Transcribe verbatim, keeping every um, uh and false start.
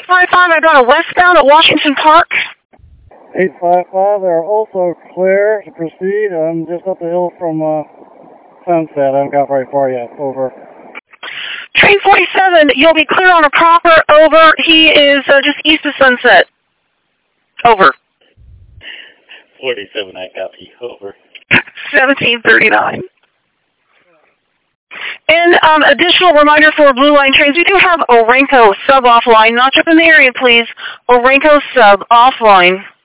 five five, I got a westbound at Washington Park. eight five five, they're also clear to proceed. I'm just up the hill from uh, Sunset. I haven't got very far yet. Over. Train forty-seven, you'll be clear on a Cropper. Over. He is uh, just east of Sunset. Over. forty-seven, I copy. Over. seventeen thirty-nine. And um, additional reminder for Blue Line trains, we do have Orenco sub offline. Not just in the area, please. Orenco sub offline.